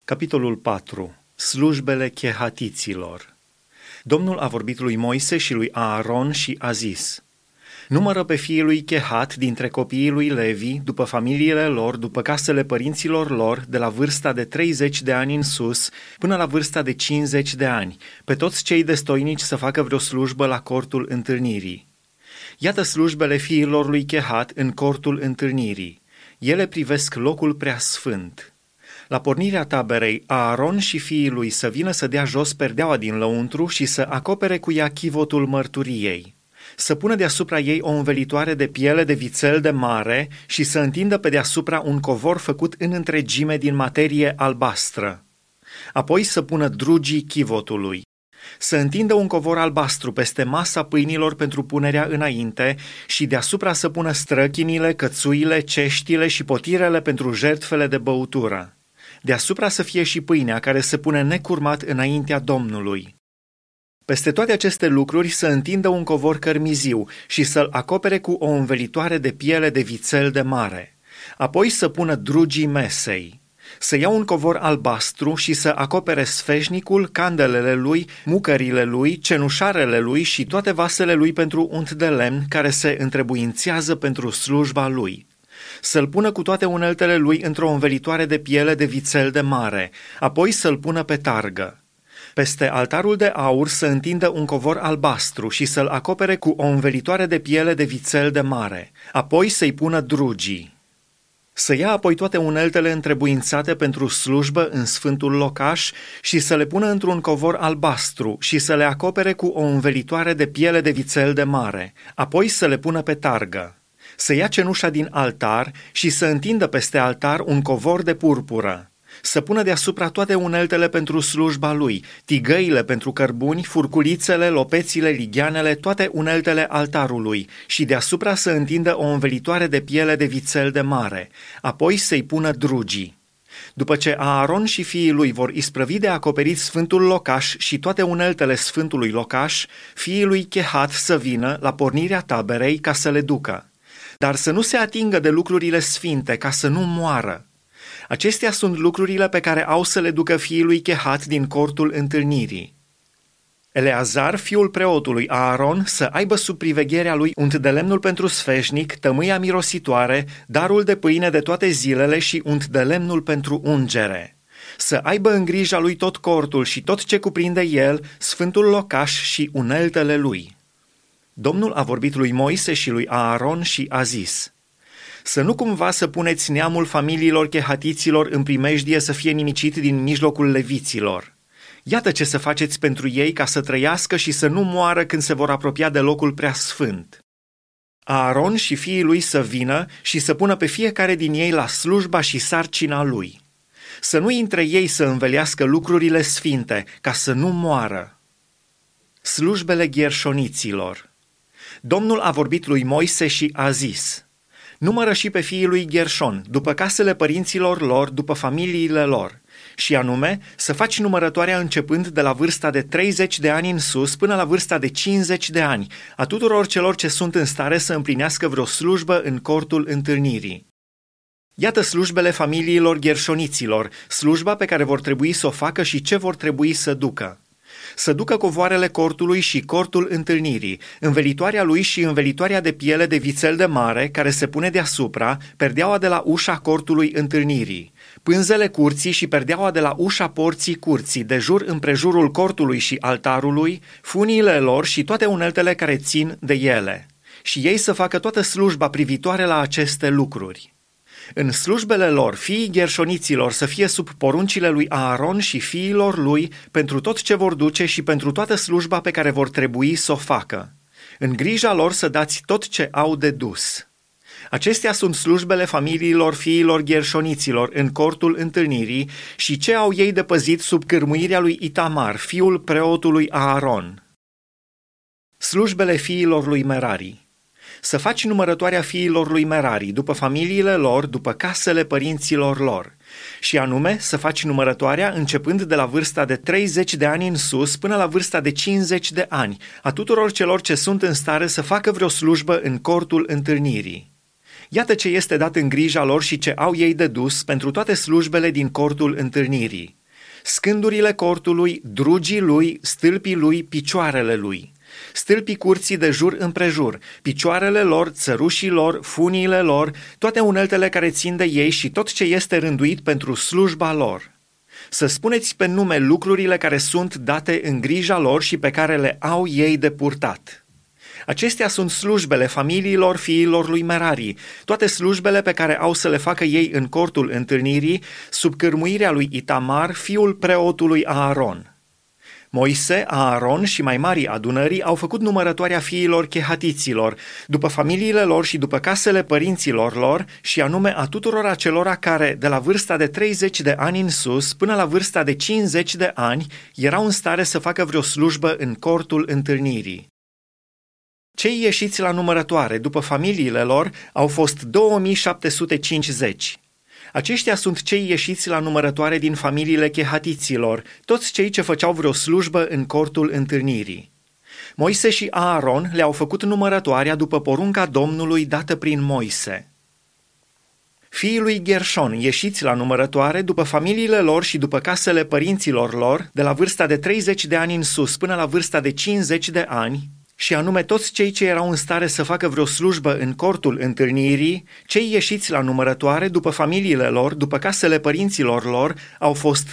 Capitolul 4. Slujbele chehatiților. Domnul a vorbit lui Moise și lui Aaron și a zis: numără pe fiii lui Chehat dintre copiii lui Levi, după familiile lor, după casele părinților lor, de la vârsta de 30 de ani în sus, până la vârsta de 50 de ani, pe toți cei destoinici să facă vreo slujbă la cortul întâlnirii. Iată slujbele fiilor lui Chehat în cortul întâlnirii. Ele privesc locul preasfânt. La pornirea taberei, Aaron și fiii lui să vină să dea jos perdeaua din lăuntru și să acopere cu ea chivotul mărturiei. Să pună deasupra ei o învelitoare de piele de vițel de mare și să întindă pe deasupra un covor făcut în întregime din materie albastră. Apoi să pună drugii chivotului. Să întindă un covor albastru peste masa pâinilor pentru punerea înainte și deasupra să pună străchinile, cățuile, ceștile și potirele pentru jertfele de băutură. Deasupra să fie și pâinea care se pune necurmat înaintea Domnului. Peste toate aceste lucruri să întindă un covor cărmiziu și să-l acopere cu o învelitoare de piele de vițel de mare. Apoi să pună drugii mesei. Să ia un covor albastru și să acopere sfeșnicul, candelele lui, mucările lui, cenușarele lui și toate vasele lui pentru unt de lemn care se întrebuințează pentru slujba lui. Să-l pună cu toate uneltele lui într-o învelitoare de piele de vițel de mare, apoi să-l pună pe targă. Peste altarul de aur să întindă un covor albastru și să-l acopere cu o învelitoare de piele de vițel de mare, apoi să-i pună drugii. Să ia apoi toate uneltele întrebuințate pentru slujbă în sfântul locaș și să le pună într-un covor albastru și să le acopere cu o învelitoare de piele de vițel de mare, apoi să le pună pe targă. Să ia cenușa din altar și să întindă peste altar un covor de purpură. Să pună deasupra toate uneltele pentru slujba lui, tigăile pentru cărbuni, furculițele, lopețile, ligheanele, toate uneltele altarului și deasupra să întindă o învelitoare de piele de vițel de mare, apoi să-i pună drugii. După ce Aaron și fiii lui vor isprăvi de acoperit sfântul locaș și toate uneltele sfântului locaș, fiii lui Chehat să vină la pornirea taberei ca să le ducă. Dar să nu se atingă de lucrurile sfinte ca să nu moară. Acestea sunt lucrurile pe care au să le ducă fiii lui Chehat din cortul întâlnirii. Eleazar, fiul preotului Aaron, să aibă sub privegherea lui unt de lemnul pentru sfeșnic, tămâia mirositoare, darul de pâine de toate zilele și unt de lemnul pentru ungere. Să aibă în grija lui tot cortul și tot ce cuprinde el, sfântul locaș și uneltele lui. Domnul a vorbit lui Moise și lui Aaron și a zis: să nu cumva să puneți neamul familiilor chehatiților în primejdie să fie nimicit din mijlocul leviților. Iată ce să faceți pentru ei ca să trăiască și să nu moară când se vor apropia de locul preasfânt. Aaron și fiii lui să vină și să pună pe fiecare din ei la slujba și sarcina lui. Să nu intre ei să învelească lucrurile sfinte, ca să nu moară. Slujbele gherșoniților. Domnul a vorbit lui Moise și a zis: numără și pe fiii lui Gherșon, după casele părinților lor, după familiile lor, și anume să faci numărătoarea începând de la vârsta de 30 de ani în sus până la vârsta de 50 de ani, a tuturor celor ce sunt în stare să împlinească vreo slujbă în cortul întâlnirii. Iată slujbele familiilor gherșoniților, slujba pe care vor trebui să o facă și ce vor trebui să ducă. Să ducă covoarele cortului și cortul întâlnirii, învelitoarea lui și învelitoarea de piele de vițel de mare care se pune deasupra, perdeaua de la ușa cortului întâlnirii, pânzele curții și perdeaua de la ușa porții curții, de jur împrejurul cortului și altarului, funiile lor și toate uneltele care țin de ele. Și ei să facă toată slujba privitoare la aceste lucruri. În slujbele lor, fiii gherșoniților să fie sub poruncile lui Aaron și fiilor lui pentru tot ce vor duce și pentru toată slujba pe care vor trebui să o facă. În grija lor să dați tot ce au de dus. Acestea sunt slujbele familiilor fiilor gherșoniților în cortul întâlnirii și ce au ei de păzit sub cârmuirea lui Itamar, fiul preotului Aaron. Slujbele fiilor lui Merari. Să faci numărătoarea fiilor lui Merari, după familiile lor, după casele părinților lor, și anume să faci numărătoarea începând de la vârsta de 30 de ani în sus până la vârsta de 50 de ani, a tuturor celor ce sunt în stare să facă vreo slujbă în cortul întâlnirii. Iată ce este dat în grija lor și ce au ei de dus pentru toate slujbele din cortul întâlnirii. scândurile cortului, drugii lui, stâlpii lui, picioarele lui, stâlpii curții de jur împrejur, picioarele lor, țărușii lor, funiile lor, toate uneltele care țin de ei și tot ce este rânduit pentru slujba lor. Să spuneți pe nume lucrurile care sunt date în grija lor și pe care le au ei de purtat. Acestea sunt slujbele familiilor fiilor lui Merari, toate slujbele pe care au să le facă ei în cortul întâlnirii, sub cârmuirea lui Itamar, fiul preotului Aaron. Moise, Aaron și mai marii adunării au făcut numărătoarea fiilor chehatiților, după familiile lor și după casele părinților lor, și anume a tuturor acelora care, de la vârsta de 30 de ani în sus până la vârsta de 50 de ani, erau în stare să facă vreo slujbă în cortul întâlnirii. Cei ieșiți la numărătoare după familiile lor au fost 2750. Aceștia sunt cei ieșiți la numărătoare din familiile chehatiților, toți cei ce făceau vreo slujbă în cortul întâlnirii. Moise și Aaron le-au făcut numărătoarea după porunca Domnului dată prin Moise. Fiii lui Gershon, ieșiți la numărătoare după familiile lor și după casele părinților lor, de la vârsta de 30 de ani în sus până la vârsta de 50 de ani, și anume toți cei ce erau în stare să facă vreo slujbă în cortul întâlnirii, cei ieșiți la numărătoare după familiile lor, după casele părinților lor, au fost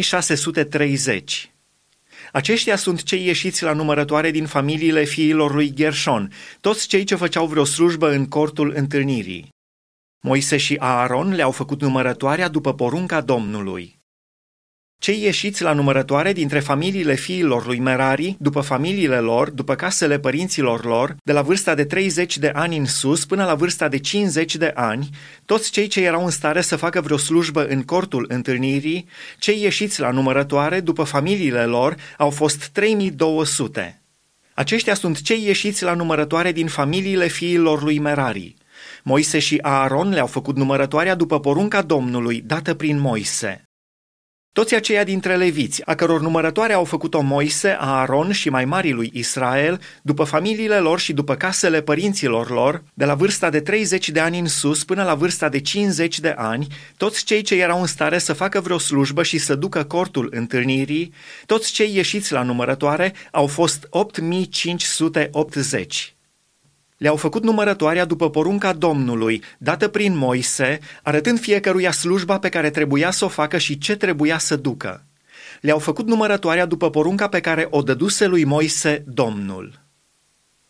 2630. Aceștia sunt cei ieșiți la numărătoare din familiile fiilor lui Gershon, toți cei ce făceau vreo slujbă în cortul întâlnirii. Moise și Aaron le-au făcut numărătoarea după porunca Domnului. Cei ieșiți la numărătoare dintre familiile fiilor lui Merari, după familiile lor, după casele părinților lor, de la vârsta de 30 de ani în sus până la vârsta de 50 de ani, toți cei ce erau în stare să facă vreo slujbă în cortul întâlnirii, cei ieșiți la numărătoare după familiile lor, au fost 3200. Aceștia sunt cei ieșiți la numărătoare din familiile fiilor lui Merari. Moise și Aaron le-au făcut numărătoarea după porunca Domnului dată prin Moise. Toți aceia dintre leviți, a căror numărătoare au făcut-o Moise, Aaron și mai marii lui Israel, după familiile lor și după casele părinților lor, de la vârsta de 30 de ani în sus până la vârsta de 50 de ani, toți cei ce erau în stare să facă vreo slujbă și să ducă cortul întâlnirii, toți cei ieșiți la numărătoare au fost 8580. Le-au făcut numărătoarea după porunca Domnului, dată prin Moise, arătând fiecăruia slujba pe care trebuia să o facă și ce trebuia să ducă. Le-au făcut numărătoarea după porunca pe care o dăduse lui Moise Domnul.